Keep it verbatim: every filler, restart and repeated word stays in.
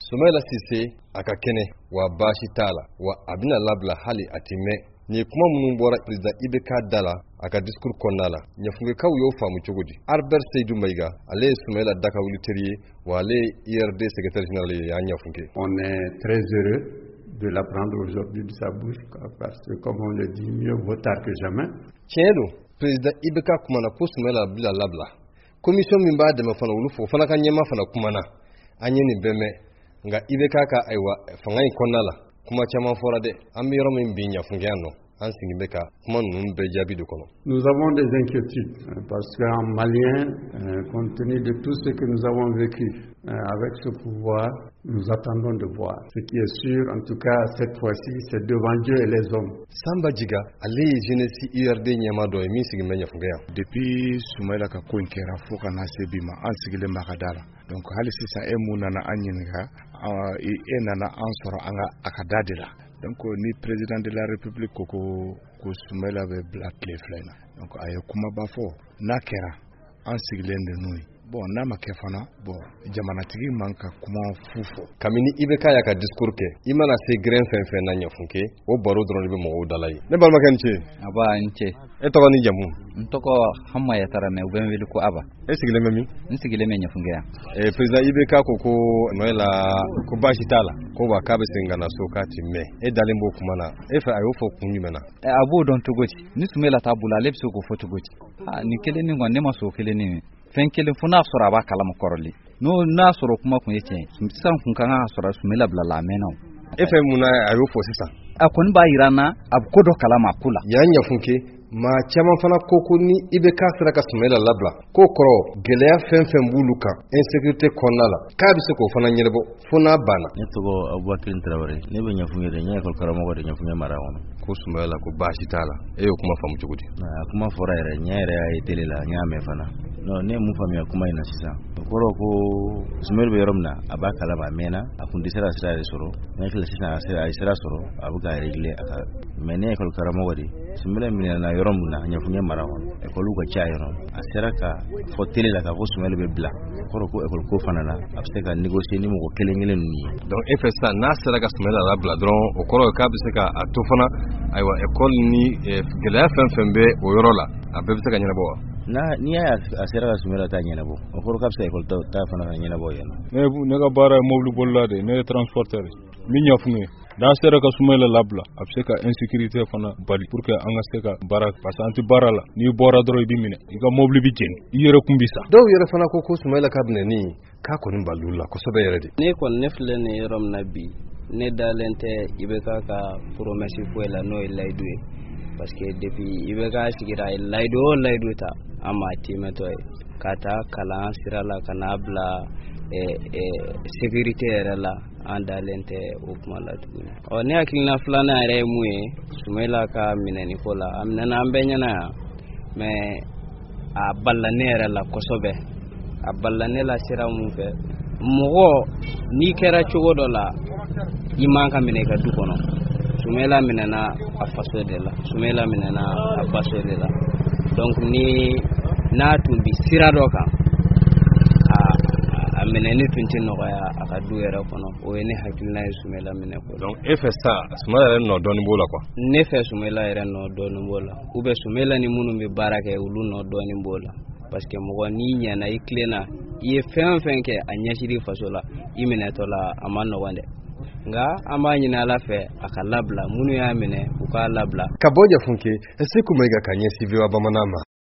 Soumaïla Cissé aka kene wa bashi tala wa abina labla hali atime ni kuma munun bora president Ibeka Dala aka discours konnala nyafunge kaw yo famu cogodi Albert Seydou Maïga ale Soumaïla Daka Wuliteri wa ale I R D secrétaire général ya nyafunge. On est très heureux de l'apprendre aujourd'hui de sa bouche parce que comme on le dit mieux vaut tard que jamais. Tiendo president Ibeka kumana ko Soumaïla bila labla commission mimba de mafana wulufo fana kan nyema fana kumana anyeni beme nga Ibeka ka aiwa fangai konnala kuma chama fora de amiro min binya fungiano ansingi beka kuma numbe jabi de kono. Nous avons des inquiétudes parce qu'en malien euh, compte tenu de tout ce que nous avons vécu euh, avec ce pouvoir, nous attendons de voir. Ce qui est sûr en tout cas cette fois-ci c'est devant Dieu et les hommes. Samba Jiga ale jeunesse I R D nyama do mi sigi menya fungia. Depuis Soumaïla ka ko nkera foka na sebima ansigile makadala. Donc hali sisa emuna na anyinga e enana ansoro anga akadadila. Donc ni président de la République koko ko Soumaïla be black le flena. Donc ayo kuma bafo nakera ansigile ndenui. Bon na makefana bon jamanatigi manka kuma fufo kamini Ibeka ya ka discours ke imana se grain fen fen na nyafunke o baro dron be mo dalai ne balma kanche aba nche e to ni jamu ntoko hamma ya tarame ubemvili ko aba e sigile memi nsigile me nyafunge ya e president Ibeka koko noela ko bashi tala ko ba kabe singa na sokati me e dalimbo kumana e fa ayo fo kunyimena e abu don tugoti ni Soumaïla tabula lepso ko fo tugoti ha ni kele ni ngone maso kele ni fenkele funa sura ba kala makoroli no na sura kuma kun yace san kun kan sura Soumaïla bla la mena efe muna ayo fo sisa akon ba irana abkodo kala makula yanya funke ma chama fana koko ni Ibeka sira ka Soumaïla labla kokoro geleya fenfen buluka insécurité konnala kabise ko fana nyerebo funa bana netogo Abubakar Traoré ne be nyafunge de nyakol karamo ko de nyafunge mara wono ko Soumaïla ko bashi tala e kuma famu cugudi na kuma fora ere nyere ay telela nyame fana no ne mu fami akuma ina sisa koro ko Soumaïla be yoromna abaka la ba mena akundi sera sera soro ne kala sisa sera sera soro abuga regle aka mene kol karamo wadi Soumaïla mina na yoromna nyafunge mara wono e ko luga cha yorom asera ka fotele la ka ko Soumaïla be bla koro ko e ko ko fana la abseka négocier ni mo ko kelengele ni donc e fe sa na sera ka Soumaïla la bla dron o koro ka bi se ka atofana aywa école ni gela fen fembe o yorola abe bi se ka nyana bo na ni ya asera ka Soumaïla ta nyana bo o koro ka se école ta fana nyana bo yana ne ne ga bara mobile bolla de ne transporteur mi nyafunge da sera ka Soumaïla labla abseka insécurité fana bari pour que anga seka bara parce anti barala ni bora dro bi mine iga mobile bi jen yere kumbisa do yere fana ko ko Soumaïla kabne ni ka ko ni balula ko sobe yere de ne ko nefle ne yorom nabi ne dalente Ibeka ka promesse fo la no ilaydu parce que depuis Ibeka sigira ilaydu ilaydu ta ama timeto kata kala sirala kana bla e e sécurité la andalente o kuma la tuguni o ne akilna flana re muye Soumaïla ka minani ko la amna na ambenya mais a ballanere la kosobe a ballanela sira mu fe mogo ni kera cogo do la iman ka mine ka du kono Soumaïla minana a faso de la Soumaïla minana a faso de la donc ni na tumbi sira do kan a minani tunti noya aka du yera kono o ne hakilna Soumaïla mine ko donc e fe sa Soumaïla no doni bola quoi ne fe Soumaïla yera no doni bola ube Soumaïla ni munu be barake ulu no doni bola parce que mogo ni nyana iklena ye fen fen ke anyashiri fasola imene tola amano wande nga amanyi na lafe akalabla munu ya mine ukala labla kaboja funke esiku mega kanye sivi wa bamanama